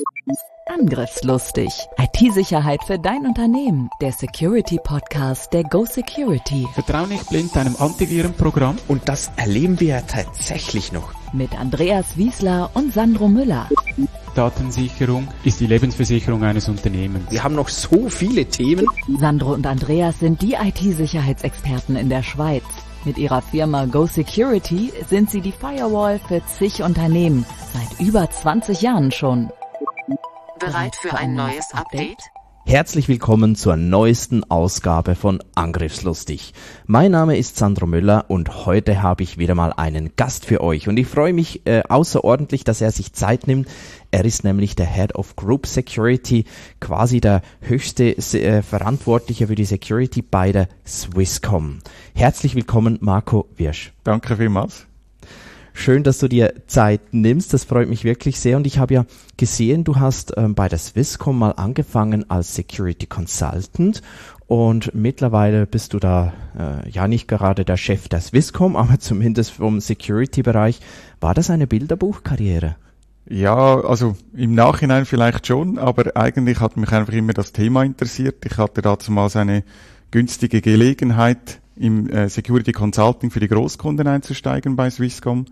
Angriffslustig. IT-Sicherheit für dein Unternehmen. Der Security-Podcast der Go Security. Vertrau nicht blind deinem Antivirenprogramm. Und das erleben wir ja tatsächlich noch. Mit Andreas Wiesler und Sandro Müller. Datensicherung ist die Lebensversicherung eines Unternehmens. Wir haben noch so viele Themen. Sandro und Andreas sind die IT-Sicherheitsexperten in der Schweiz. Mit ihrer Firma Go Security sind sie die Firewall für zig Unternehmen. Seit über 20 Jahren schon. Bereit für ein neues Update? Herzlich willkommen zur neuesten Ausgabe von Angriffslustig. Mein Name ist Sandro Müller und heute habe ich wieder mal einen Gast für euch. Und ich freue mich außerordentlich, dass er sich Zeit nimmt. Er ist nämlich der Head of Group Security, quasi der höchste Verantwortliche für die Security bei der Swisscom. Herzlich willkommen, Marco Wirsch. Danke vielmals. Schön, dass du dir Zeit nimmst, das freut mich wirklich sehr und ich habe ja gesehen, du hast bei der Swisscom mal angefangen als Security Consultant und mittlerweile bist du da ja nicht gerade der Chef der Swisscom, aber zumindest vom Security-Bereich. War das eine Bilderbuchkarriere? Ja, also im Nachhinein vielleicht schon, aber eigentlich hat mich einfach immer das Thema interessiert. Ich hatte damals eine günstige Gelegenheit, im Security Consulting für die Großkunden einzusteigen bei Swisscom.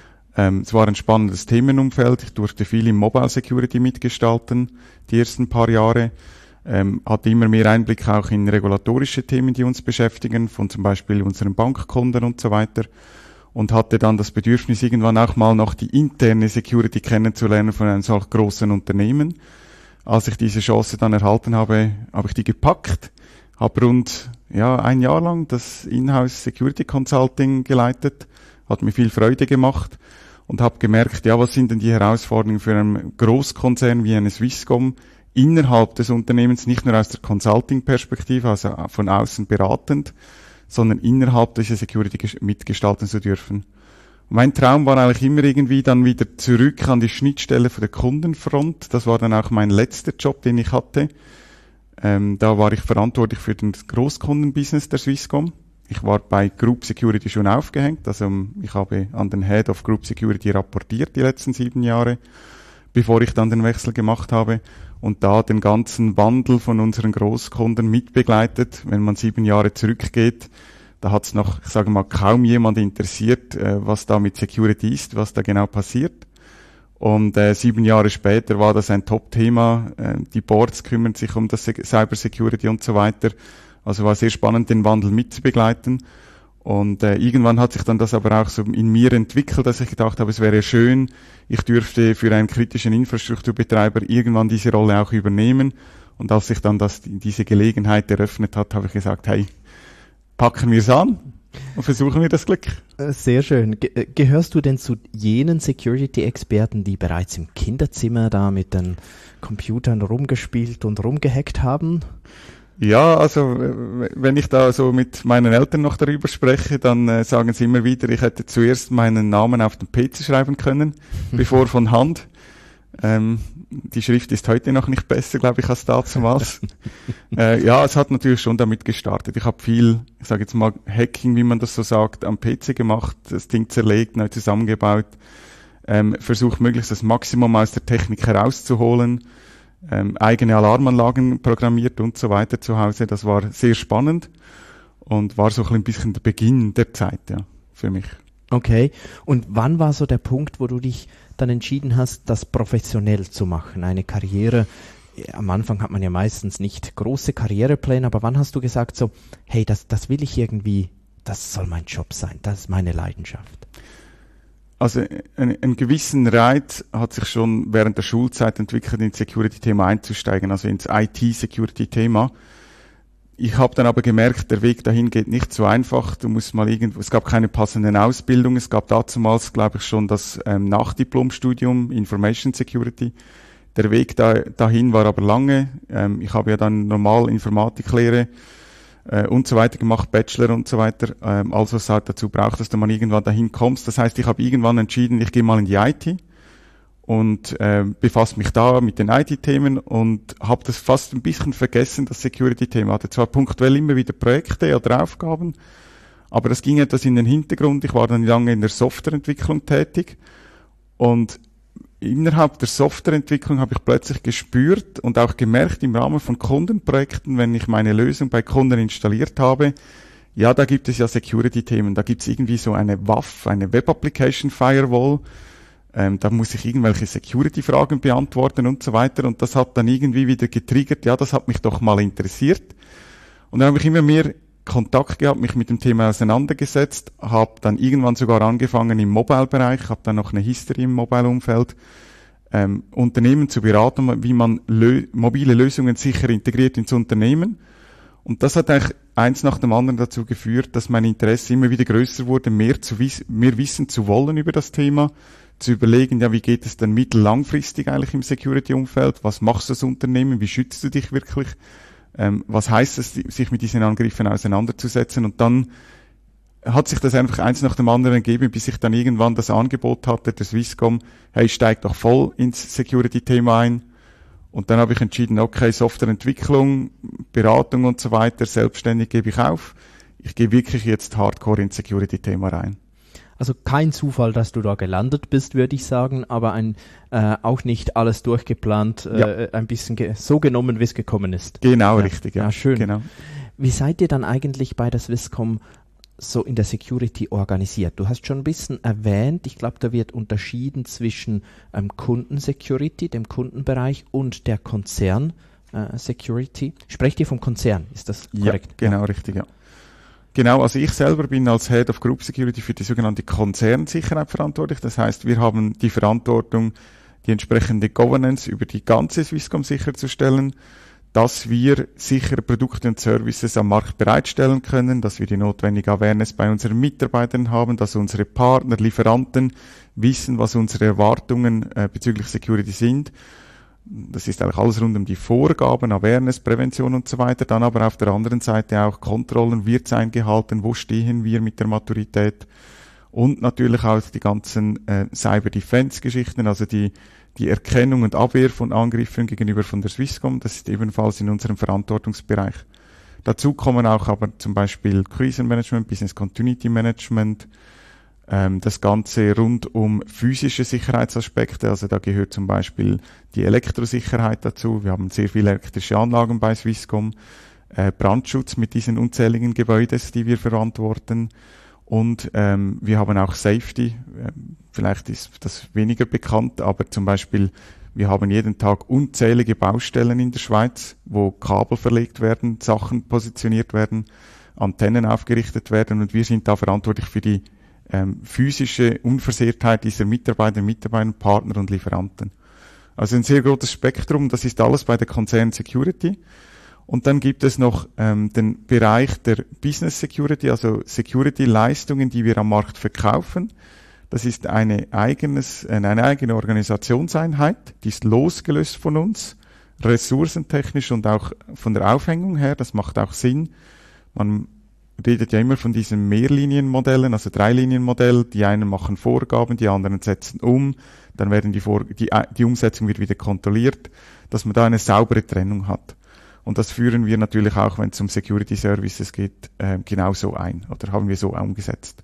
Es war ein spannendes Themenumfeld. Ich durfte viel im Mobile Security mitgestalten, die ersten paar Jahre. Hatte immer mehr Einblick auch in regulatorische Themen, die uns beschäftigen, von zum Beispiel unseren Bankkunden und so weiter. Und hatte dann das Bedürfnis, irgendwann auch mal noch die interne Security kennenzulernen von einem solch großen Unternehmen. Als ich diese Chance dann erhalten habe, habe ich die gepackt. Habe rund ein Jahr lang das Inhouse Security Consulting geleitet, hat mir viel Freude gemacht und habe gemerkt, was sind denn die Herausforderungen für einen Großkonzern wie eine Swisscom innerhalb des Unternehmens, nicht nur aus der Consulting-Perspektive, also von außen beratend, sondern innerhalb dieser Security mitgestalten zu dürfen. Und mein Traum war eigentlich immer irgendwie dann wieder zurück an die Schnittstelle von der Kundenfront. Das war dann auch mein letzter Job, den ich hatte. Da war ich verantwortlich für den Großkundenbusiness der Swisscom. Ich war bei Group Security schon aufgehängt, also ich habe an den Head of Group Security rapportiert die letzten 7 Jahre, bevor ich dann den Wechsel gemacht habe und da den ganzen Wandel von unseren Großkunden mitbegleitet. Wenn man 7 Jahre zurückgeht, da hat es noch, ich sage mal, kaum jemand interessiert, was da mit Security ist, was da genau passiert. Und 7 Jahre später war das ein Top-Thema. Die Boards kümmern sich um das Cyber Security und so weiter. Also war sehr spannend, den Wandel mitzubegleiten. Und irgendwann hat sich dann das aber auch so in mir entwickelt, dass ich gedacht habe, es wäre schön, ich dürfte für einen kritischen Infrastrukturbetreiber irgendwann diese Rolle auch übernehmen. Und als sich dann diese Gelegenheit eröffnet hat, habe ich gesagt, hey, packen wir es an und versuchen wir das Glück. Sehr schön. Gehörst du denn zu jenen Security-Experten, die bereits im Kinderzimmer da mit den Computern rumgespielt und rumgehackt haben? Ja, also wenn ich da so mit meinen Eltern noch darüber spreche, dann sagen sie immer wieder, ich hätte zuerst meinen Namen auf den PC schreiben können, bevor von Hand. Die Schrift ist heute noch nicht besser, glaube ich, als damals. Es hat natürlich schon damit gestartet. Ich habe viel, ich sage jetzt mal, Hacking, wie man das so sagt, am PC gemacht, das Ding zerlegt, neu zusammengebaut, versucht möglichst das Maximum aus der Technik herauszuholen, eigene Alarmanlagen programmiert und so weiter zu Hause. Das war sehr spannend und war so ein bisschen der Beginn der Zeit, für mich. Okay. Und wann war so der Punkt, wo du dich dann entschieden hast, das professionell zu machen, eine Karriere? Am Anfang hat man ja meistens nicht große Karrierepläne, aber wann hast du gesagt so, hey, das will ich irgendwie, das soll mein Job sein, das ist meine Leidenschaft? Also einen gewissen Reiz hat sich schon während der Schulzeit entwickelt, ins Security-Thema einzusteigen, also ins IT-Security-Thema. Ich habe dann aber gemerkt, der Weg dahin geht nicht so einfach. Du musst mal es gab keine passenden Ausbildungen. Es gab damals, glaube ich, schon das Nachdiplomstudium Information Security. Der Weg dahin war aber lange. Ich habe ja dann normal Informatiklehre und so weiter gemacht, Bachelor und so weiter. Also es halt dazu braucht, dass du mal irgendwann dahin kommst. Das heißt, ich habe irgendwann entschieden, ich gehe mal in die IT und befasse mich da mit den IT-Themen und habe das fast ein bisschen vergessen, das Security-Thema. Hatte zwar punktuell immer wieder Projekte oder Aufgaben, aber das ging etwas in den Hintergrund. Ich war dann lange in der Softwareentwicklung tätig und innerhalb der Softwareentwicklung habe ich plötzlich gespürt und auch gemerkt im Rahmen von Kundenprojekten, wenn ich meine Lösung bei Kunden installiert habe, ja, da gibt es ja Security-Themen, da gibt es irgendwie so eine WAF, eine Web Application Firewall, da muss ich irgendwelche Security-Fragen beantworten und so weiter, und das hat dann irgendwie wieder getriggert, ja, das hat mich doch mal interessiert. Und dann habe ich immer mehr Kontakt gehabt, mich mit dem Thema auseinandergesetzt, habe dann irgendwann sogar angefangen im Mobile-Bereich, habe dann noch eine History im Mobile-Umfeld, Unternehmen zu beraten, wie man mobile Lösungen sicher integriert ins Unternehmen. Und das hat eigentlich eins nach dem anderen dazu geführt, dass mein Interesse immer wieder größer wurde, mehr wissen zu wollen über das Thema, zu überlegen, ja, wie geht es denn mittellangfristig eigentlich im Security-Umfeld, was machst du als Unternehmen, wie schützt du dich wirklich, was heißt es, sich mit diesen Angriffen auseinanderzusetzen, und dann hat sich das einfach eins nach dem anderen gegeben, bis ich dann irgendwann das Angebot hatte, der Swisscom, hey, steig doch voll ins Security-Thema ein. Und dann habe ich entschieden, okay, Softwareentwicklung, Beratung und so weiter, selbstständig gebe ich auf. Ich gehe wirklich jetzt hardcore ins Security-Thema rein. Also kein Zufall, dass du da gelandet bist, würde ich sagen, aber auch nicht alles durchgeplant, ein bisschen so genommen, wie es gekommen ist. Genau, ja, richtig. Ja, schön. Genau. Wie seid ihr dann eigentlich bei der Swisscom so in der Security organisiert? Du hast schon ein bisschen erwähnt, ich glaube, da wird unterschieden zwischen Kundensecurity, dem Kundenbereich, und der Konzern-Security. Sprecht ihr vom Konzern, ist das korrekt? Ja, genau, richtig, ja. Genau, also ich selber bin als Head of Group Security für die sogenannte Konzernsicherheit verantwortlich. Das heißt, wir haben die Verantwortung, die entsprechende Governance über die ganze Swisscom sicherzustellen, dass wir sichere Produkte und Services am Markt bereitstellen können, dass wir die notwendige Awareness bei unseren Mitarbeitern haben, dass unsere Partner, Lieferanten wissen, was unsere Erwartungen bezüglich Security sind. Das ist eigentlich alles rund um die Vorgaben, Awareness, Prävention und so weiter. Dann aber auf der anderen Seite auch Kontrollen, wird es eingehalten, wo stehen wir mit der Maturität, und natürlich auch die ganzen Cyber-Defense-Geschichten, also die Erkennung und Abwehr von Angriffen gegenüber von der Swisscom, das ist ebenfalls in unserem Verantwortungsbereich. Dazu kommen auch aber zum Beispiel Krisenmanagement, Business Continuity Management, das Ganze rund um physische Sicherheitsaspekte, also da gehört zum Beispiel die Elektrosicherheit dazu. Wir haben sehr viele elektrische Anlagen bei Swisscom, Brandschutz mit diesen unzähligen Gebäuden, die wir verantworten, und wir haben auch Safety. Vielleicht ist das weniger bekannt, aber zum Beispiel wir haben jeden Tag unzählige Baustellen in der Schweiz, wo Kabel verlegt werden, Sachen positioniert werden, Antennen aufgerichtet werden, und wir sind da verantwortlich für die physische Unversehrtheit dieser Mitarbeiter, Partner und Lieferanten. Also ein sehr großes Spektrum, das ist alles bei der Konzern Security. Und dann gibt es noch den Bereich der Business Security, also Security-Leistungen, die wir am Markt verkaufen. Das ist eine eigene Organisationseinheit, die ist losgelöst von uns, ressourcentechnisch und auch von der Aufhängung her. Das macht auch Sinn. Man redet ja immer von diesen Mehrlinienmodellen, also Dreilinienmodell. Die einen machen Vorgaben, die anderen setzen um, dann werden die Umsetzung wird wieder kontrolliert, dass man da eine saubere Trennung hat. Und das führen wir natürlich auch, wenn es um Security Services geht, genauso ein, oder haben wir so umgesetzt.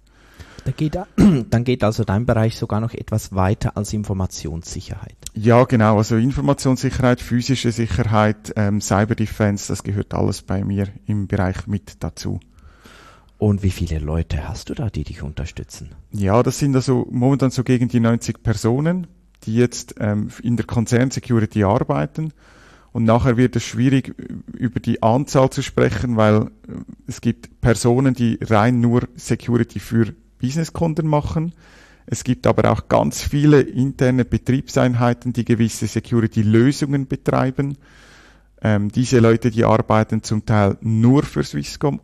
Dann geht also dein Bereich sogar noch etwas weiter als Informationssicherheit. Ja, genau. Also Informationssicherheit, physische Sicherheit, Cyber Defense, das gehört alles bei mir im Bereich mit dazu. Und wie viele Leute hast du da, die dich unterstützen? Ja, das sind also momentan so gegen die 90 Personen, die jetzt in der Konzern-Security arbeiten. Und nachher wird es schwierig, über die Anzahl zu sprechen, weil es gibt Personen, die rein nur Security für Businesskunden machen. Es gibt aber auch ganz viele interne Betriebseinheiten, die gewisse Security-Lösungen betreiben. Diese Leute, die arbeiten zum Teil nur für Swisscom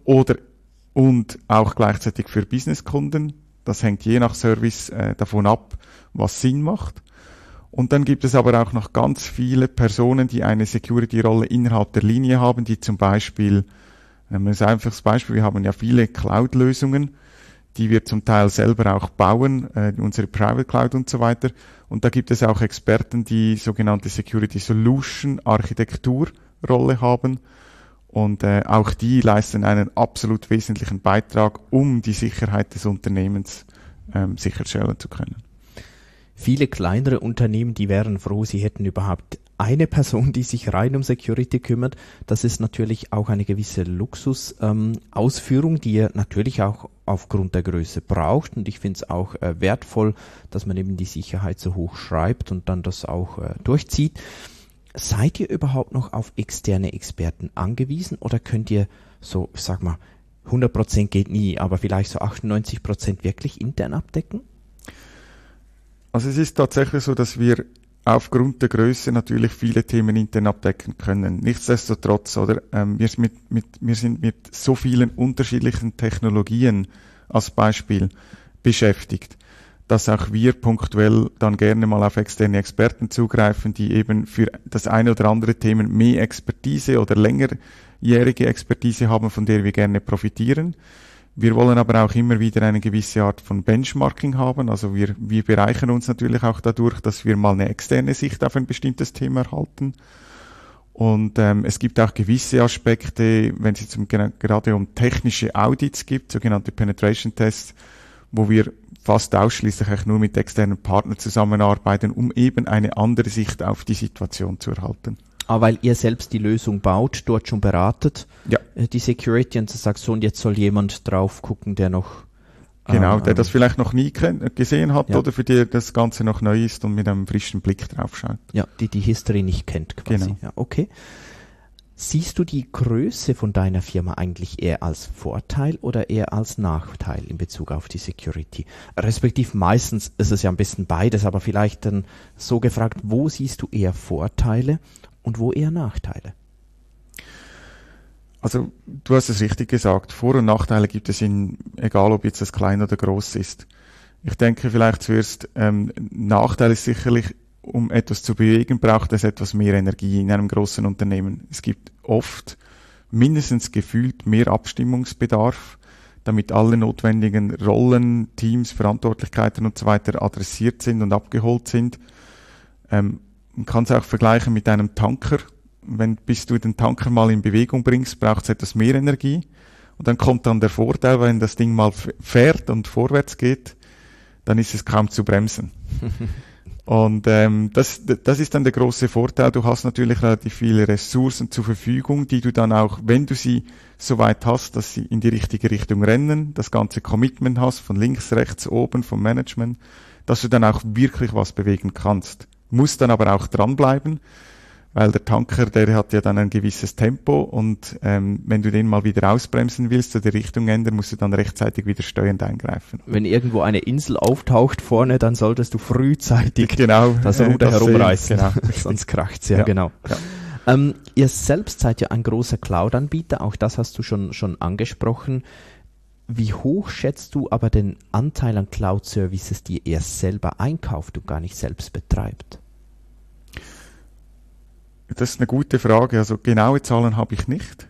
und auch gleichzeitig für Businesskunden. Das hängt je nach Service davon ab, was Sinn macht. Und dann gibt es aber auch noch ganz viele Personen, die eine Security-Rolle innerhalb der Linie haben, die zum Beispiel, ein einfaches Beispiel, wir haben ja viele Cloud-Lösungen, die wir zum Teil selber auch bauen, unsere Private Cloud und so weiter. Und da gibt es auch Experten, die sogenannte Security Solution Architekturrolle haben. Und auch die leisten einen absolut wesentlichen Beitrag, um die Sicherheit des Unternehmens sicherstellen zu können. viele kleinere Unternehmen, die wären froh, sie hätten überhaupt eine Person, die sich rein um Security kümmert. Das ist natürlich auch eine gewisse Luxusausführung, die ihr natürlich auch aufgrund der Größe braucht. Und ich finde es auch wertvoll, dass man eben die Sicherheit so hoch schreibt und dann das auch durchzieht. Seid ihr überhaupt noch auf externe Experten angewiesen oder könnt ihr so, ich sag mal, 100% geht nie, aber vielleicht so 98% wirklich intern abdecken? Also es ist tatsächlich so, dass wir aufgrund der Größe natürlich viele Themen intern abdecken können. Nichtsdestotrotz, oder wir sind mit so vielen unterschiedlichen Technologien als Beispiel beschäftigt, dass auch wir punktuell dann gerne mal auf externe Experten zugreifen, die eben für das eine oder andere Thema mehr Expertise oder längerjährige Expertise haben, von der wir gerne profitieren. Wir wollen aber auch immer wieder eine gewisse Art von Benchmarking haben. Also wir bereichern uns natürlich auch dadurch, dass wir mal eine externe Sicht auf ein bestimmtes Thema erhalten. Und es gibt auch gewisse Aspekte, wenn es gerade um technische Audits gibt, sogenannte Penetration Tests, wo wir fast ausschließlich eigentlich nur mit externen Partnern zusammenarbeiten, um eben eine andere Sicht auf die Situation zu erhalten. Weil ihr selbst die Lösung baut, dort schon beratet, ja, die Security, und sagt so, und jetzt soll jemand drauf gucken, der noch... Genau, der das vielleicht noch nie gesehen hat, ja, oder für die das Ganze noch neu ist und mit einem frischen Blick drauf schaut. Ja, die History nicht kennt quasi. Genau. Ja, okay. Siehst du die Größe von deiner Firma eigentlich eher als Vorteil oder eher als Nachteil in Bezug auf die Security? Respektiv meistens ist es ja ein bisschen beides, aber vielleicht dann so gefragt, wo siehst du eher Vorteile und wo eher Nachteile? Also du hast es richtig gesagt, Vor- und Nachteile gibt es egal ob jetzt das klein oder groß ist. Ich denke vielleicht zuerst, Nachteil ist sicherlich, um etwas zu bewegen, braucht es etwas mehr Energie in einem großen Unternehmen. Es gibt oft mindestens gefühlt mehr Abstimmungsbedarf, damit alle notwendigen Rollen, Teams, Verantwortlichkeiten und so weiter adressiert sind und abgeholt sind. Man kann es auch vergleichen mit einem Tanker. Bis du den Tanker mal in Bewegung bringst, braucht es etwas mehr Energie. Und dann kommt dann der Vorteil, wenn das Ding mal fährt und vorwärts geht, dann ist es kaum zu bremsen. Und das ist dann der große Vorteil. Du hast natürlich relativ viele Ressourcen zur Verfügung, die du dann auch, wenn du sie so weit hast, dass sie in die richtige Richtung rennen, das ganze Commitment hast, von links, rechts, oben, vom Management, dass du dann auch wirklich was bewegen kannst. Musst dann aber auch dranbleiben, weil der Tanker, der hat ja dann ein gewisses Tempo und wenn du den mal wieder ausbremsen willst oder die Richtung ändern, musst du dann rechtzeitig wieder steuernd eingreifen. Wenn irgendwo eine Insel auftaucht vorne, dann solltest du frühzeitig genau, das Ruder herumreißen, genau. Sonst kracht's ja, genau. Ja. Ihr selbst seid ja ein großer Cloud-Anbieter, auch das hast du schon angesprochen. Wie hoch schätzt du aber den Anteil an Cloud-Services, die ihr selber einkauft und gar nicht selbst betreibt? Das ist eine gute Frage. Also genaue Zahlen habe ich nicht.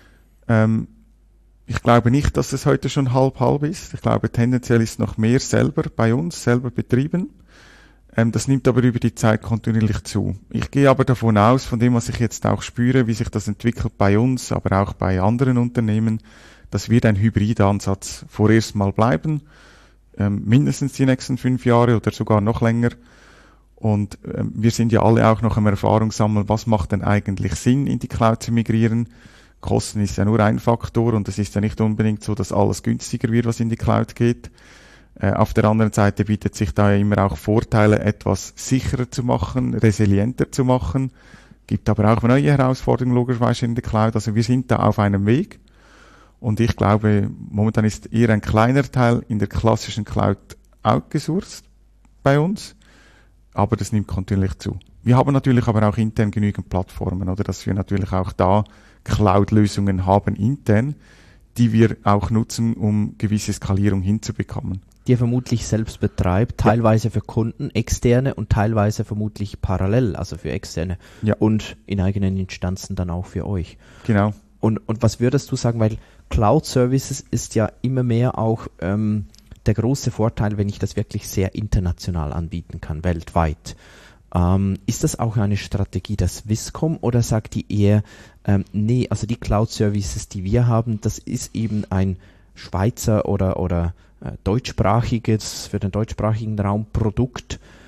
Ich glaube nicht, dass es heute schon halb ist. Ich glaube, tendenziell ist noch mehr selber bei uns, selber betrieben. Das nimmt aber über die Zeit kontinuierlich zu. Ich gehe aber davon aus, von dem, was ich jetzt auch spüre, wie sich das entwickelt bei uns, aber auch bei anderen Unternehmen, das wird ein Hybridansatz vorerst mal bleiben. Mindestens die nächsten 5 Jahre oder sogar noch länger. Und wir sind ja alle auch noch am Erfahrung sammeln, was macht denn eigentlich Sinn, in die Cloud zu migrieren. Kosten ist ja nur ein Faktor und es ist ja nicht unbedingt so, dass alles günstiger wird, was in die Cloud geht. Auf der anderen Seite bietet sich da ja immer auch Vorteile, etwas sicherer zu machen, resilienter zu machen. Gibt aber auch neue Herausforderungen logischerweise in der Cloud. Also wir sind da auf einem Weg. Und ich glaube, momentan ist eher ein kleiner Teil in der klassischen Cloud outgesourced bei uns. Aber das nimmt kontinuierlich zu. Wir haben natürlich aber auch intern genügend Plattformen, oder, dass wir natürlich auch da Cloud-Lösungen haben intern, die wir auch nutzen, um gewisse Skalierung hinzubekommen. Die ihr vermutlich selbst betreibt, teilweise für Kunden, externe und teilweise vermutlich parallel, also für externe und in eigenen Instanzen dann auch für euch. Genau. Und was würdest du sagen, weil Cloud Services ist ja immer mehr auch der große Vorteil, wenn ich das wirklich sehr international anbieten kann, weltweit. Ist das auch eine Strategie der Swisscom oder sagt die eher, nee, also die Cloud-Services, die wir haben, das ist eben ein Schweizer oder deutschsprachiges, für den deutschsprachigen Raum Produkt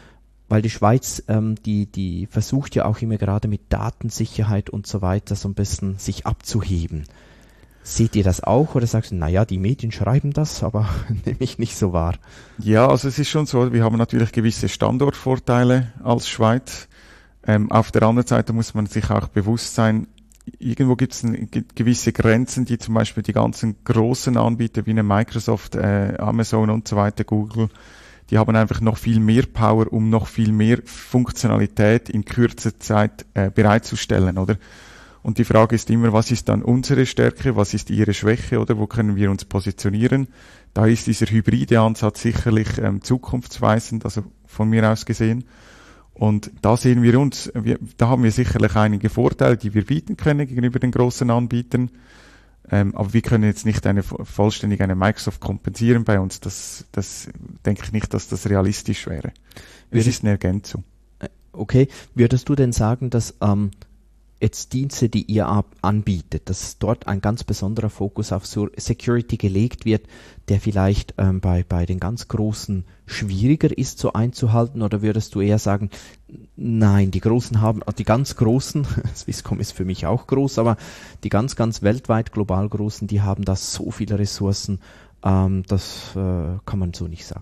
weil die Schweiz, die versucht ja auch immer gerade mit Datensicherheit und so weiter so ein bisschen sich abzuheben. Seht ihr das auch oder sagst du, naja, die Medien schreiben das, aber nehme ich nicht so wahr? Ja, also es ist schon so, wir haben natürlich gewisse Standortvorteile als Schweiz. Auf der anderen Seite muss man sich auch bewusst sein, irgendwo gibt es gewisse Grenzen, die zum Beispiel die ganzen großen Anbieter wie eine Microsoft, Amazon und so weiter, Google, die haben einfach noch viel mehr Power, um noch viel mehr Funktionalität in kürzer Zeit bereitzustellen, oder? Und die Frage ist immer, was ist dann unsere Stärke, was ist ihre Schwäche, oder wo können wir uns positionieren? Da ist dieser hybride Ansatz sicherlich zukunftsweisend, also von mir aus gesehen. Und da sehen wir uns, da haben wir sicherlich einige Vorteile, die wir bieten können gegenüber den großen Anbietern. Aber wir können jetzt nicht vollständig eine Microsoft kompensieren bei uns. Das denke ich nicht, dass das realistisch wäre. Es ist eine Ergänzung. Okay, würdest du denn sagen, dass jetzt Dienste, die ihr anbietet, dass dort ein ganz besonderer Fokus auf Security gelegt wird, der vielleicht bei den ganz Großen schwieriger ist so einzuhalten, oder würdest du eher sagen, nein, die ganz Großen, Swisscom ist für mich auch groß, aber die ganz weltweit global Großen, die haben da so viele Ressourcen, das kann man so nicht sagen.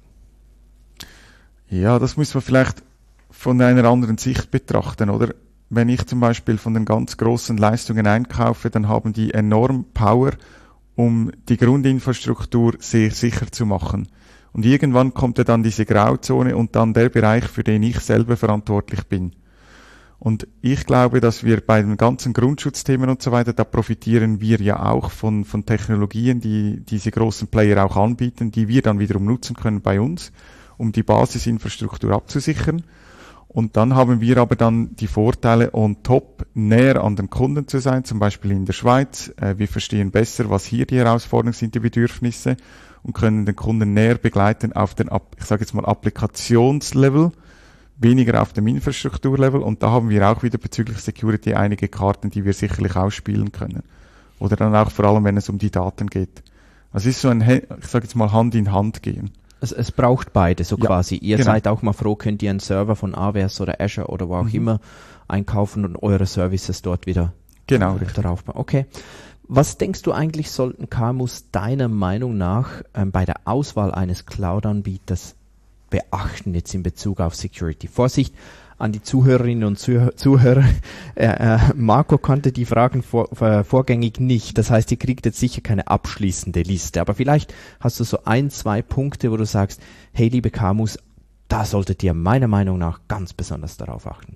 Ja, das muss man vielleicht von einer anderen Sicht betrachten, oder? Wenn ich zum Beispiel von den ganz großen Leistungen einkaufe, dann haben die enorm Power, um die Grundinfrastruktur sehr sicher zu machen. Und irgendwann kommt ja dann diese Grauzone und dann der Bereich, für den ich selber verantwortlich bin. Und ich glaube, dass wir bei den ganzen Grundschutzthemen und so weiter, da profitieren wir ja auch von Technologien, die diese großen Player auch anbieten, die wir dann wiederum nutzen können bei uns, um die Basisinfrastruktur abzusichern. Und dann haben wir aber dann die Vorteile on top, näher an den Kunden zu sein, zum Beispiel in der Schweiz. Wir verstehen besser, was hier die Herausforderungen sind, die Bedürfnisse, und können den Kunden näher begleiten auf den, ich sage jetzt mal, Applikationslevel, weniger auf dem Infrastrukturlevel. Und da haben wir auch wieder bezüglich Security einige Karten, die wir sicherlich ausspielen können. Oder dann auch vor allem, wenn es um die Daten geht. Also es ist so ein, ich sage jetzt mal, Hand in Hand gehen. Es braucht beide, so ja, quasi. Ihr genau. seid auch mal froh, könnt ihr einen Server von AWS oder Azure oder wo auch immer einkaufen und eure Services dort wieder darauf bauen. Okay. Was denkst du eigentlich, sollten KMUs deiner Meinung nach bei der Auswahl eines Cloud-Anbieters beachten jetzt in Bezug auf Security? Vorsicht an die Zuhörerinnen und Zuhörer. Marco kannte die Fragen vorgängig nicht. Das heißt, ihr kriegt jetzt sicher keine abschließende Liste. Aber vielleicht hast du so 1-2 Punkte, wo du sagst, hey, liebe KMUs, da solltet ihr meiner Meinung nach ganz besonders darauf achten.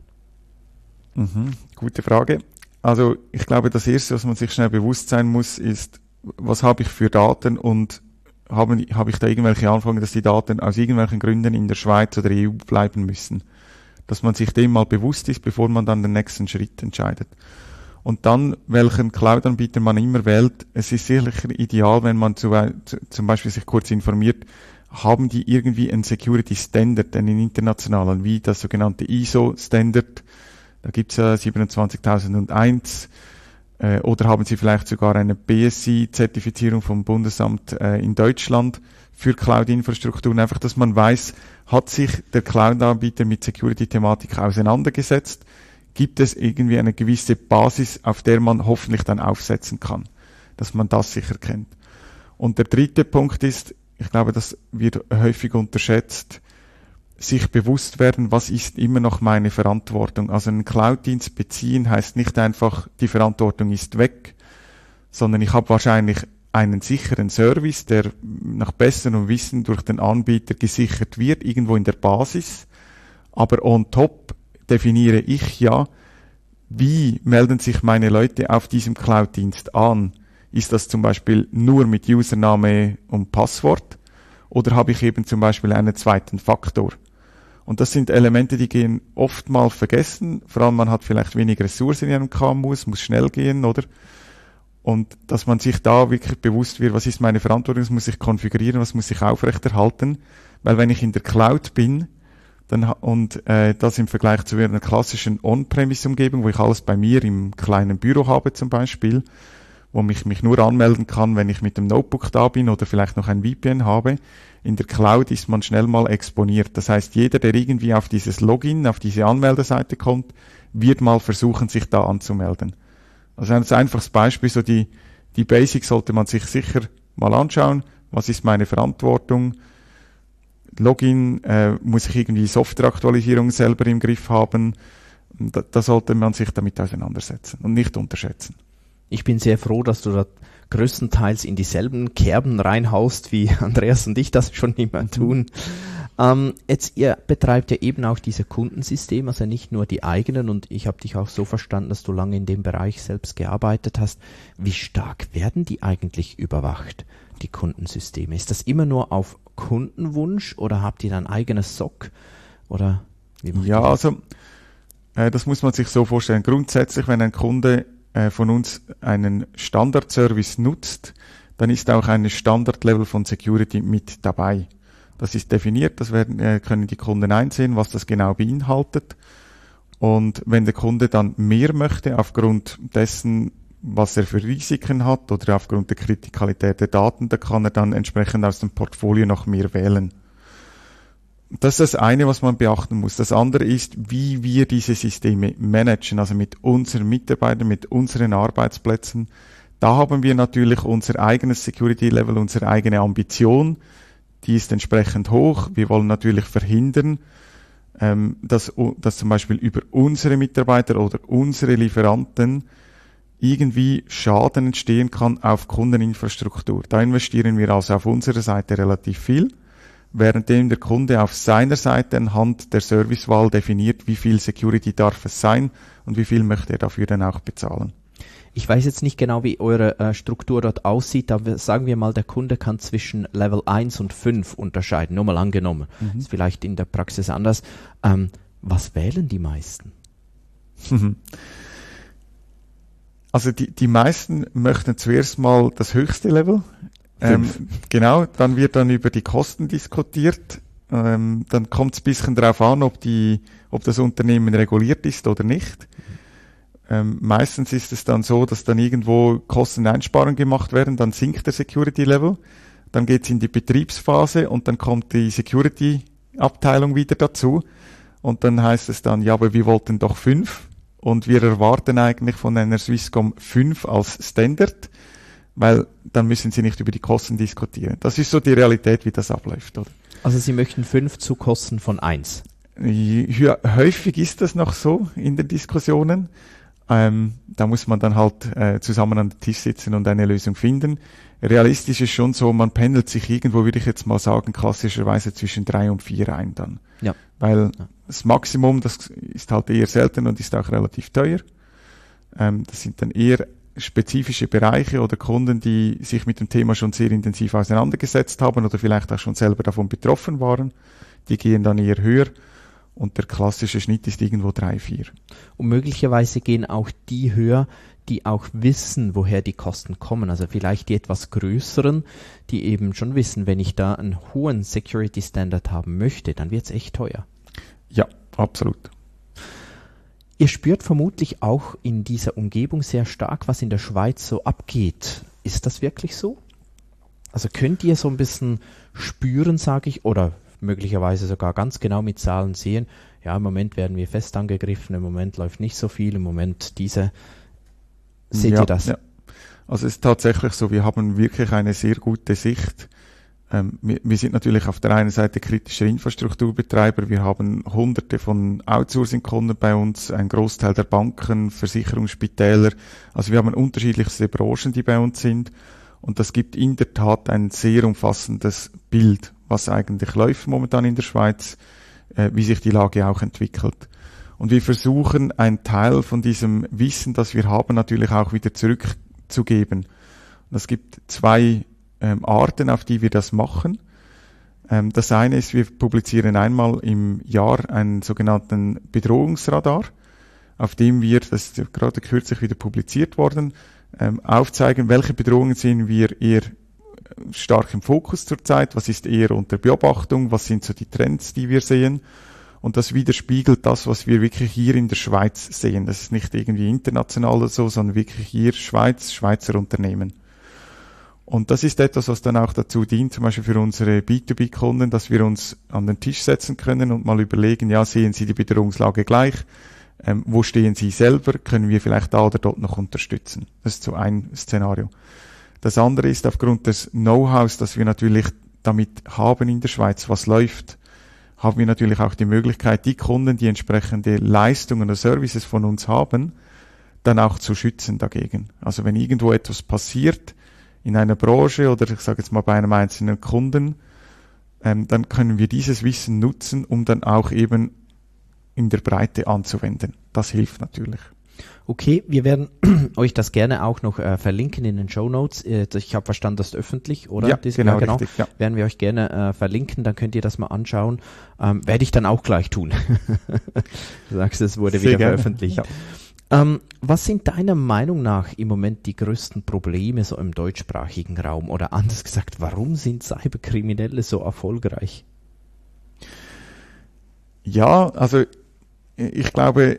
Gute Frage. Also ich glaube, das Erste, was man sich schnell bewusst sein muss, ist, was habe ich für Daten und habe ich da irgendwelche Anforderungen, dass die Daten aus irgendwelchen Gründen in der Schweiz oder EU bleiben müssen. Dass man sich dem mal bewusst ist, bevor man dann den nächsten Schritt entscheidet. Und dann, welchen Cloud-Anbieter man immer wählt, es ist sicher ideal, wenn man zum Beispiel sich kurz informiert, haben die irgendwie einen Security-Standard, einen internationalen, wie das sogenannte ISO-Standard, da gibt's ja 27001, oder haben sie vielleicht sogar eine BSI-Zertifizierung vom Bundesamt in Deutschland für Cloud-Infrastrukturen, einfach, dass man weiß, hat sich der Cloud-Anbieter mit Security-Thematik auseinandergesetzt, gibt es irgendwie eine gewisse Basis, auf der man hoffentlich dann aufsetzen kann, dass man das sicher kennt. Und der dritte Punkt ist, ich glaube, das wird häufig unterschätzt, sich bewusst werden, was ist immer noch meine Verantwortung. Also einen Cloud-Dienst beziehen heißt nicht einfach, die Verantwortung ist weg, sondern ich habe wahrscheinlich einen sicheren Service, der nach besserem Wissen durch den Anbieter gesichert wird, irgendwo in der Basis. Aber on top definiere ich ja, wie melden sich meine Leute auf diesem Cloud-Dienst an. Ist das zum Beispiel nur mit Username und Passwort oder habe ich eben zum Beispiel einen zweiten Faktor? Und das sind Elemente, die gehen oft mal vergessen. Vor allem man hat vielleicht weniger Ressourcen in einem KMU, es muss schnell gehen, oder? Und dass man sich da wirklich bewusst wird, was ist meine Verantwortung, was muss ich konfigurieren, was muss ich aufrechterhalten. Weil wenn ich in der Cloud bin, dann das im Vergleich zu einer klassischen On-Premise-Umgebung, wo ich alles bei mir im kleinen Büro habe zum Beispiel, wo ich mich nur anmelden kann, wenn ich mit dem Notebook da bin oder vielleicht noch ein VPN habe. In der Cloud ist man schnell mal exponiert. Das heißt, jeder, der irgendwie auf dieses Login, auf diese Anmeldeseite kommt, wird mal versuchen, sich da anzumelden. Also ein einfaches Beispiel, so die Basics sollte man sich sicher mal anschauen. Was ist meine Verantwortung? Login, muss ich irgendwie Softwareaktualisierung selber im Griff haben? Da sollte man sich damit auseinandersetzen und nicht unterschätzen. Ich bin sehr froh, dass du da größtenteils in dieselben Kerben reinhaust, wie Andreas und ich das schon immer tun. Jetzt, ihr betreibt ja eben auch diese Kundensysteme, also nicht nur die eigenen, und ich habe dich auch so verstanden, dass du lange in dem Bereich selbst gearbeitet hast. Wie stark werden die eigentlich überwacht, die Kundensysteme? Ist das immer nur auf Kundenwunsch oder habt ihr dann ein eigenes SOC? Oder wie macht ihr das? Also das muss man sich so vorstellen. Grundsätzlich, wenn ein Kunde von uns einen Standardservice nutzt, dann ist auch ein Standardlevel von Security mit dabei. Das ist definiert, das können die Kunden einsehen, was das genau beinhaltet. Und wenn der Kunde dann mehr möchte, aufgrund dessen, was er für Risiken hat oder aufgrund der Kritikalität der Daten, da kann er dann entsprechend aus dem Portfolio noch mehr wählen. Das ist das eine, was man beachten muss. Das andere ist, wie wir diese Systeme managen, also mit unseren Mitarbeitern, mit unseren Arbeitsplätzen. Da haben wir natürlich unser eigenes Security-Level, unsere eigene Ambition. Die ist entsprechend hoch. Wir wollen natürlich verhindern, dass zum Beispiel über unsere Mitarbeiter oder unsere Lieferanten irgendwie Schaden entstehen kann auf Kundeninfrastruktur. Da investieren wir also auf unserer Seite relativ viel, währenddem der Kunde auf seiner Seite anhand der Servicewahl definiert, wie viel Security darf es sein und wie viel möchte er dafür dann auch bezahlen. Ich weiß jetzt nicht genau, wie eure Struktur dort aussieht, aber sagen wir mal, der Kunde kann zwischen Level 1 und 5 unterscheiden, nur mal angenommen. Ist vielleicht in der Praxis anders. Was wählen die meisten? Also die meisten möchten zuerst mal das höchste Level. Genau, dann wird dann über die Kosten diskutiert. Dann kommt es ein bisschen darauf an, ob das Unternehmen reguliert ist oder nicht. Meistens ist es dann so, dass dann irgendwo Kosteneinsparungen gemacht werden, dann sinkt der Security-Level, dann geht es in die Betriebsphase und dann kommt die Security-Abteilung wieder dazu und dann heißt es dann, ja, aber wir wollten doch 5 und wir erwarten eigentlich von einer Swisscom 5 als Standard, weil dann müssen sie nicht über die Kosten diskutieren. Das ist so die Realität, wie das abläuft, oder? Also Sie möchten 5 zu Kosten von 1? Ja, häufig ist das noch so in den Diskussionen. Da muss man dann halt zusammen an den Tisch sitzen und eine Lösung finden. Realistisch ist schon so, man pendelt sich irgendwo, würde ich jetzt mal sagen, klassischerweise zwischen 3 und 4 ein dann. Ja. Weil das Maximum, das ist halt eher selten und ist auch relativ teuer. Das sind dann eher spezifische Bereiche oder Kunden, die sich mit dem Thema schon sehr intensiv auseinandergesetzt haben oder vielleicht auch schon selber davon betroffen waren. Die gehen dann eher höher. Und der klassische Schnitt ist irgendwo 3, 4. Und möglicherweise gehen auch die höher, die auch wissen, woher die Kosten kommen. Also vielleicht die etwas größeren, die eben schon wissen, wenn ich da einen hohen Security Standard haben möchte, dann wird es echt teuer. Ja, absolut. Ihr spürt vermutlich auch in dieser Umgebung sehr stark, was in der Schweiz so abgeht. Ist das wirklich so? Also könnt ihr so ein bisschen spüren, sage ich, oder möglicherweise sogar ganz genau mit Zahlen sehen, ja, im Moment werden wir fest angegriffen, im Moment läuft nicht so viel, im Moment seht ihr das? Ja. Also es ist tatsächlich so, wir haben wirklich eine sehr gute Sicht. Wir sind natürlich auf der einen Seite kritischer Infrastrukturbetreiber, wir haben hunderte von Outsourcing-Kunden bei uns, ein Großteil der Banken, Versicherungsspitäler, also wir haben unterschiedlichste Branchen, die bei uns sind und das gibt in der Tat ein sehr umfassendes Bild, was eigentlich läuft momentan in der Schweiz, wie sich die Lage auch entwickelt. Und wir versuchen, einen Teil von diesem Wissen, das wir haben, natürlich auch wieder zurückzugeben. Und es gibt 2 Arten, auf die wir das machen. Das eine ist, wir publizieren einmal im Jahr einen sogenannten Bedrohungsradar, auf dem wir, das ist gerade kürzlich wieder publiziert worden, aufzeigen, welche Bedrohungen sehen wir eher stark im Fokus zurzeit, was ist eher unter Beobachtung, was sind so die Trends, die wir sehen. Und das widerspiegelt das, was wir wirklich hier in der Schweiz sehen. Das ist nicht irgendwie international oder so, sondern wirklich hier Schweiz, Schweizer Unternehmen. Und das ist etwas, was dann auch dazu dient, zum Beispiel für unsere B2B-Kunden, dass wir uns an den Tisch setzen können und mal überlegen, ja, sehen Sie die Bedrohungslage gleich? Wo stehen Sie selber? Können wir vielleicht da oder dort noch unterstützen? Das ist so ein Szenario. Das andere ist aufgrund des Know-hows, das wir natürlich damit haben in der Schweiz, was läuft, haben wir natürlich auch die Möglichkeit, die Kunden, die entsprechende Leistungen oder Services von uns haben, dann auch zu schützen dagegen. Also wenn irgendwo etwas passiert in einer Branche oder ich sage jetzt mal bei einem einzelnen Kunden, dann können wir dieses Wissen nutzen, um dann auch eben in der Breite anzuwenden. Das hilft natürlich. Okay, wir werden euch das gerne auch noch verlinken in den Shownotes. Ich habe verstanden, das ist öffentlich, oder? Ja, genau, richtig. Ja. Werden wir euch gerne verlinken, dann könnt ihr das mal anschauen. Werde ich dann auch gleich tun. Du sagst, es wurde wieder veröffentlicht. Ja. Was sind deiner Meinung nach im Moment die größten Probleme so im deutschsprachigen Raum? Oder anders gesagt, warum sind Cyberkriminelle so erfolgreich? Ja, also ich glaube,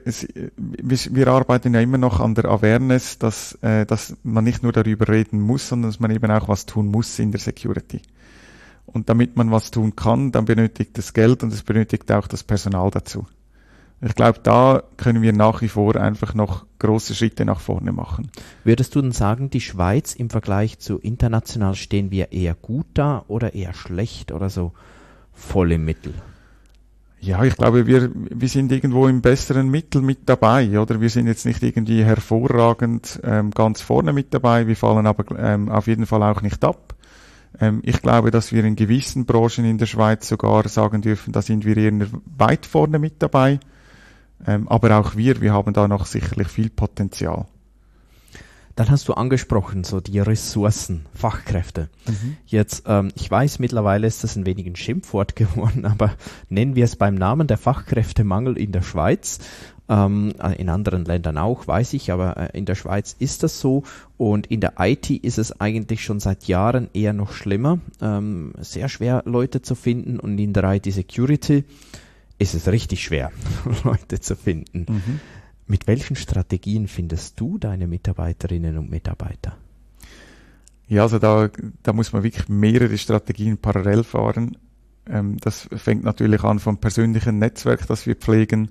wir arbeiten ja immer noch an der Awareness, dass man nicht nur darüber reden muss, sondern dass man eben auch was tun muss in der Security. Und damit man was tun kann, dann benötigt es Geld und es benötigt auch das Personal dazu. Ich glaube, da können wir nach wie vor einfach noch große Schritte nach vorne machen. Würdest du denn sagen, die Schweiz im Vergleich zu international stehen wir eher gut da oder eher schlecht oder so voll im Mittel? Ja, ich glaube, wir sind irgendwo im besseren Mittel mit dabei, oder? Wir sind jetzt nicht irgendwie hervorragend ganz vorne mit dabei, wir fallen aber auf jeden Fall auch nicht ab. Ich glaube, dass wir in gewissen Branchen in der Schweiz sogar sagen dürfen, da sind wir eher weit vorne mit dabei. Aber auch wir haben da noch sicherlich viel Potenzial. Dann hast du angesprochen, so die Ressourcen, Fachkräfte. Jetzt, ich weiß, mittlerweile ist das ein wenig ein Schimpfwort geworden, aber nennen wir es beim Namen, der Fachkräftemangel in der Schweiz. In anderen Ländern auch, weiß ich, aber in der Schweiz ist das so. Und in der IT ist es eigentlich schon seit Jahren eher noch schlimmer. Sehr schwer, Leute zu finden. Und in der IT-Security ist es richtig schwer, Leute zu finden. Mit welchen Strategien findest du deine Mitarbeiterinnen und Mitarbeiter? Ja, also da muss man wirklich mehrere Strategien parallel fahren. Das fängt natürlich an vom persönlichen Netzwerk, das wir pflegen.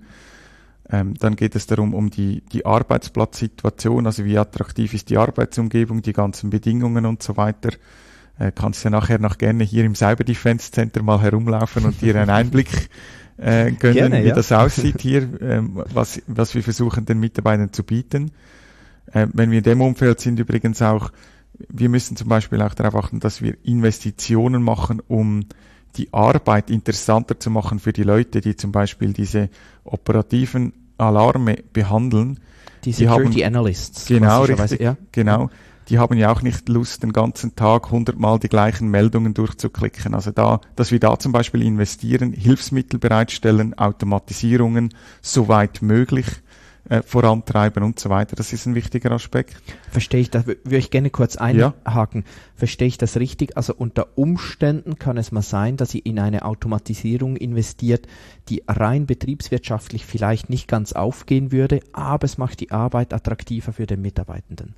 Dann geht es darum, um die Arbeitsplatzsituation, also wie attraktiv ist die Arbeitsumgebung, die ganzen Bedingungen und so weiter. Kannst ja nachher noch gerne hier im Cyber Defense Center mal herumlaufen und dir einen Einblick gönnen, gerne, wie das aussieht hier, was wir versuchen den Mitarbeitern zu bieten. Wenn wir in dem Umfeld sind übrigens auch, wir müssen zum Beispiel auch darauf achten, dass wir Investitionen machen, um die Arbeit interessanter zu machen für die Leute, die zum Beispiel diese operativen Alarme behandeln. Die Security Analysts. Genau, richtig, ja. Genau. Die haben ja auch nicht Lust, den ganzen Tag 100-mal die gleichen Meldungen durchzuklicken. Also dass wir da zum Beispiel investieren, Hilfsmittel bereitstellen, Automatisierungen, soweit möglich vorantreiben und so weiter. Das ist ein wichtiger Aspekt. Verstehe ich das? Würde ich gerne kurz einhaken. Ja. Verstehe ich das richtig? Also unter Umständen kann es mal sein, dass ihr in eine Automatisierung investiert, die rein betriebswirtschaftlich vielleicht nicht ganz aufgehen würde, aber es macht die Arbeit attraktiver für den Mitarbeitenden.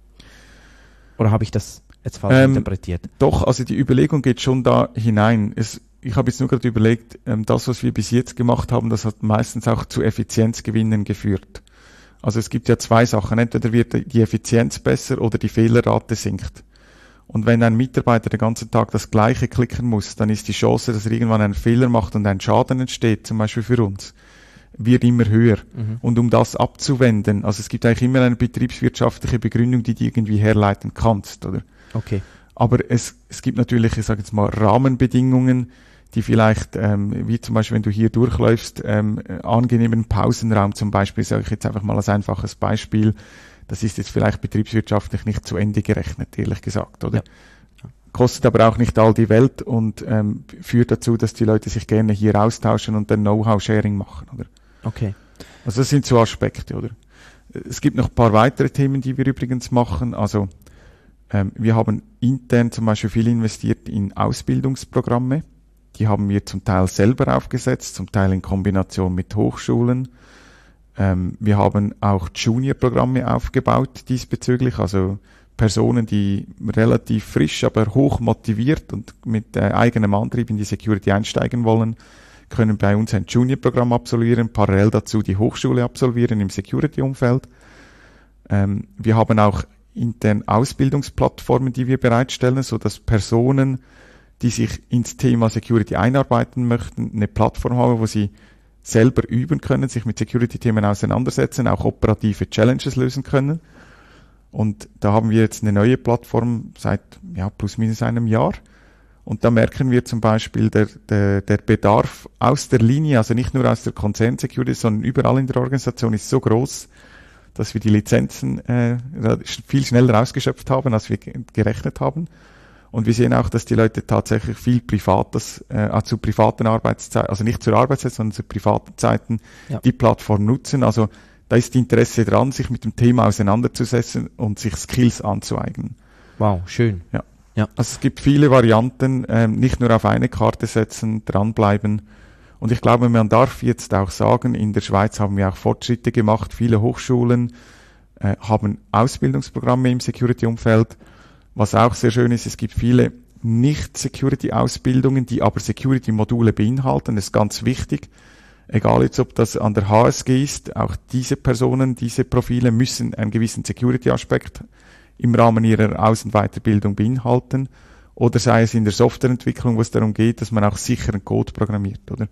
Oder habe ich das jetzt falsch interpretiert? Doch, also die Überlegung geht schon da hinein. Ich habe jetzt nur gerade überlegt, das, was wir bis jetzt gemacht haben, das hat meistens auch zu Effizienzgewinnen geführt. Also es gibt ja zwei Sachen. Entweder wird die Effizienz besser oder die Fehlerrate sinkt. Und wenn ein Mitarbeiter den ganzen Tag das Gleiche klicken muss, dann ist die Chance, dass er irgendwann einen Fehler macht und ein Schaden entsteht, zum Beispiel für uns, wird immer höher. Und um das abzuwenden, also es gibt eigentlich immer eine betriebswirtschaftliche Begründung, die du irgendwie herleiten kannst, oder? Okay. Aber es gibt natürlich, ich sage jetzt mal, Rahmenbedingungen, die vielleicht, wie zum Beispiel, wenn du hier durchläufst, angenehmen Pausenraum zum Beispiel, sage ich jetzt einfach mal als einfaches Beispiel, das ist jetzt vielleicht betriebswirtschaftlich nicht zu Ende gerechnet, ehrlich gesagt, oder? Ja. Kostet aber auch nicht all die Welt und führt dazu, dass die Leute sich gerne hier austauschen und dann Know-how-Sharing machen, oder? Okay. Also das sind so Aspekte, oder? Es gibt noch ein paar weitere Themen, die wir übrigens machen. Also wir haben intern zum Beispiel viel investiert in Ausbildungsprogramme. Die haben wir zum Teil selber aufgesetzt, zum Teil in Kombination mit Hochschulen. Wir haben auch Junior-Programme aufgebaut diesbezüglich, also Personen, die relativ frisch, aber hoch motiviert und mit eigenem Antrieb in die Security einsteigen wollen, können bei uns ein Junior-Programm absolvieren, parallel dazu die Hochschule absolvieren im Security-Umfeld. Wir haben auch intern Ausbildungsplattformen, die wir bereitstellen, so dass Personen, die sich ins Thema Security einarbeiten möchten, eine Plattform haben, wo sie selber üben können, sich mit Security-Themen auseinandersetzen, auch operative Challenges lösen können. Und da haben wir jetzt eine neue Plattform seit plus minus einem Jahr. Und da merken wir zum Beispiel, der Bedarf aus der Linie, also nicht nur aus der Konzern-Security, sondern überall in der Organisation ist so groß, dass wir die Lizenzen viel schneller ausgeschöpft haben, als wir gerechnet haben. Und wir sehen auch, dass die Leute tatsächlich viel Privates, zu privaten Arbeitszeiten, also nicht zur Arbeitszeit, sondern zu privaten Zeiten, die Plattform nutzen. Also da ist Interesse dran, sich mit dem Thema auseinanderzusetzen und sich Skills anzueignen. Wow, schön. Ja. Also es gibt viele Varianten, nicht nur auf eine Karte setzen, dranbleiben. Und ich glaube, man darf jetzt auch sagen, in der Schweiz haben wir auch Fortschritte gemacht. Viele Hochschulen haben Ausbildungsprogramme im Security-Umfeld. Was auch sehr schön ist, es gibt viele Nicht-Security-Ausbildungen, die aber Security-Module beinhalten. Das ist ganz wichtig. Egal jetzt, ob das an der HSG ist, auch diese Personen, diese Profile müssen einen gewissen Security-Aspekt im Rahmen ihrer Aus- und Weiterbildung beinhalten. Oder sei es in der Softwareentwicklung, wo es darum geht, dass man auch sicheren Code programmiert, oder?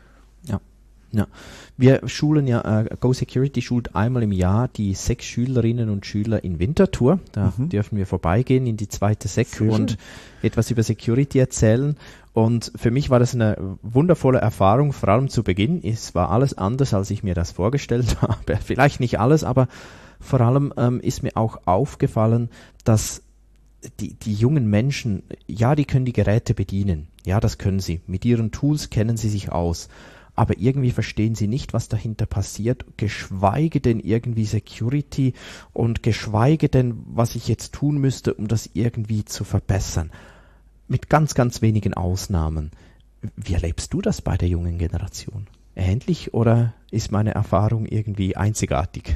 Ja. Wir schulen Go Security schult einmal im Jahr die 6 Schülerinnen und Schüler in Winterthur. Da dürfen wir vorbeigehen in die 2. Sek und etwas über Security erzählen. Und für mich war das eine wundervolle Erfahrung, vor allem zu Beginn. Es war alles anders, als ich mir das vorgestellt habe. Vielleicht nicht alles, aber vor allem ist mir auch aufgefallen, dass die jungen Menschen, die können die Geräte bedienen. Ja, das können sie. Mit ihren Tools kennen sie sich aus. Aber irgendwie verstehen sie nicht, was dahinter passiert, geschweige denn irgendwie Security und geschweige denn, was ich jetzt tun müsste, um das irgendwie zu verbessern. Mit ganz, ganz wenigen Ausnahmen. Wie erlebst du das bei der jungen Generation? Ähnlich oder ist meine Erfahrung irgendwie einzigartig?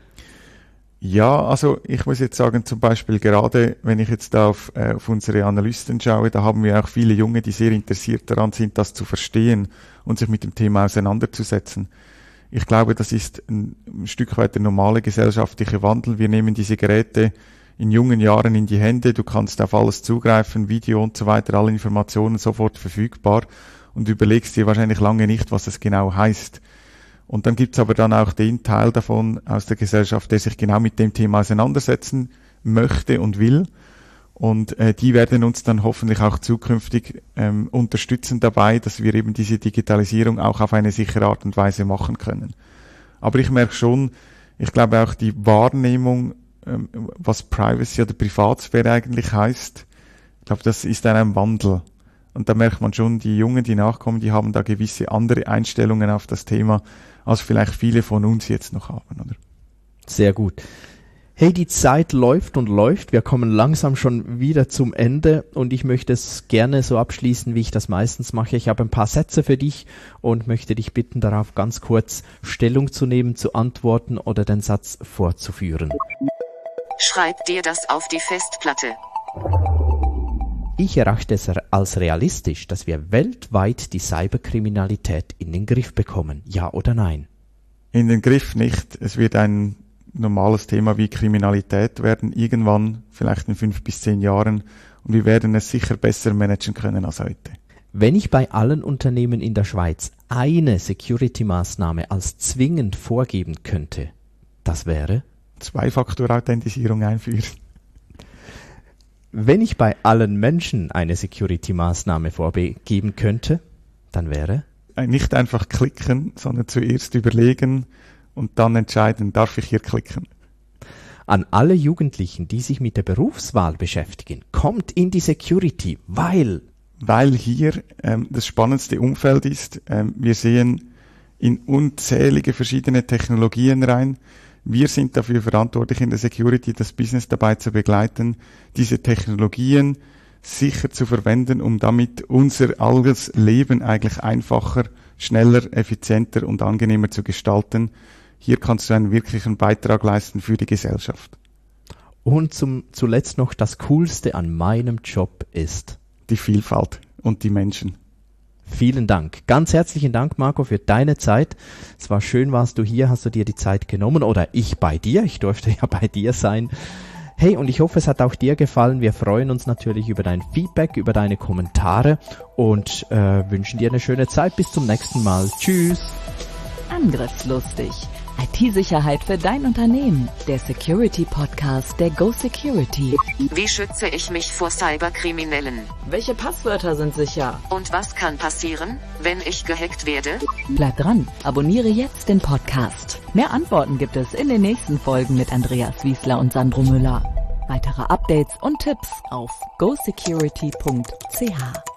Ja, also ich muss jetzt sagen, zum Beispiel gerade, wenn ich jetzt da auf unsere Analysten schaue, da haben wir auch viele Junge, die sehr interessiert daran sind, das zu verstehen und sich mit dem Thema auseinanderzusetzen. Ich glaube, das ist ein Stück weit der normale gesellschaftliche Wandel. Wir nehmen diese Geräte in jungen Jahren in die Hände, du kannst auf alles zugreifen, Video und so weiter, alle Informationen sofort verfügbar und überlegst dir wahrscheinlich lange nicht, was das genau heißt. Und dann gibt's aber dann auch den Teil davon aus der Gesellschaft, der sich genau mit dem Thema auseinandersetzen möchte und will. Und die werden uns dann hoffentlich auch zukünftig unterstützen dabei, dass wir eben diese Digitalisierung auch auf eine sichere Art und Weise machen können. Aber ich merke schon, ich glaube auch die Wahrnehmung, was Privacy oder Privatsphäre eigentlich heißt, ich glaube, das ist in einem Wandel. Und da merkt man schon, die Jungen, die nachkommen, die haben da gewisse andere Einstellungen auf das Thema, als vielleicht viele von uns jetzt noch haben, oder? Sehr gut. Hey, die Zeit läuft und läuft. Wir kommen langsam schon wieder zum Ende und ich möchte es gerne so abschließen, wie ich das meistens mache. Ich habe ein paar Sätze für dich und möchte dich bitten, darauf ganz kurz Stellung zu nehmen, zu antworten oder den Satz fortzuführen. Schreib dir das auf die Festplatte. Ich erachte es als realistisch, dass wir weltweit die Cyberkriminalität in den Griff bekommen. Ja oder nein? In den Griff nicht. Es wird ein normales Thema wie Kriminalität werden, irgendwann, vielleicht in 5 bis 10 Jahren. Und wir werden es sicher besser managen können als heute. Wenn ich bei allen Unternehmen in der Schweiz eine Security-Maßnahme als zwingend vorgeben könnte, das wäre? 2-Faktor-Authentisierung einführen. Wenn ich bei allen Menschen eine Security-Maßnahme vorgeben könnte, dann wäre? Nicht einfach klicken, sondern zuerst überlegen und dann entscheiden, darf ich hier klicken. An alle Jugendlichen, die sich mit der Berufswahl beschäftigen, kommt in die Security, weil hier das spannendste Umfeld ist. Wir sehen in unzählige verschiedene Technologien rein. Wir sind dafür verantwortlich in der Security, das Business dabei zu begleiten, diese Technologien sicher zu verwenden, um damit unser alles Leben eigentlich einfacher, schneller, effizienter und angenehmer zu gestalten. Hier kannst du einen wirklichen Beitrag leisten für die Gesellschaft. Und zuletzt noch, das Coolste an meinem Job ist die Vielfalt und die Menschen. Vielen Dank. Ganz herzlichen Dank, Marco, für deine Zeit. Es war schön, warst du hier, hast du dir die Zeit genommen oder ich bei dir. Ich durfte ja bei dir sein. Hey, und ich hoffe, es hat auch dir gefallen. Wir freuen uns natürlich über dein Feedback, über deine Kommentare und wünschen dir eine schöne Zeit. Bis zum nächsten Mal. Tschüss. Angriffslustig. IT-Sicherheit für dein Unternehmen. Der Security-Podcast der Go Security. Wie schütze ich mich vor Cyberkriminellen? Welche Passwörter sind sicher? Und was kann passieren, wenn ich gehackt werde? Bleib dran, abonniere jetzt den Podcast. Mehr Antworten gibt es in den nächsten Folgen mit Andreas Wiesler und Sandro Müller. Weitere Updates und Tipps auf gosecurity.ch.